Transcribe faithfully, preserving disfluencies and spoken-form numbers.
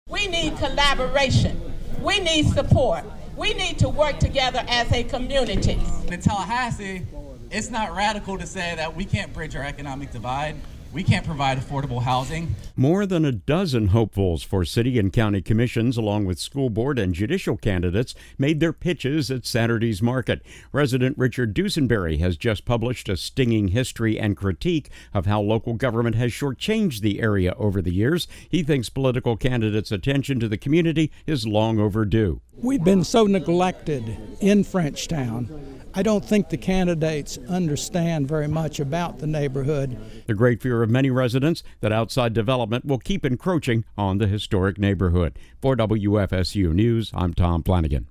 We need collaboration. We need support. We need to work together as a community. In Tallahassee, it's not radical to say that we can't bridge our economic divide. We can't provide affordable housing. More than a dozen hopefuls for city and county commissions, along with school board and judicial candidates, made their pitches at Saturday's market. Resident Richard Dusenberry has just published a stinging history and critique of how local government has shortchanged the area over the years. He thinks political candidates' attention to the community is long overdue. We've been so neglected in Frenchtown. I don't think the candidates understand very much about the neighborhood. The great fear of many residents that outside development will keep encroaching on the historic neighborhood. For W F S U News, I'm Tom Flanagan.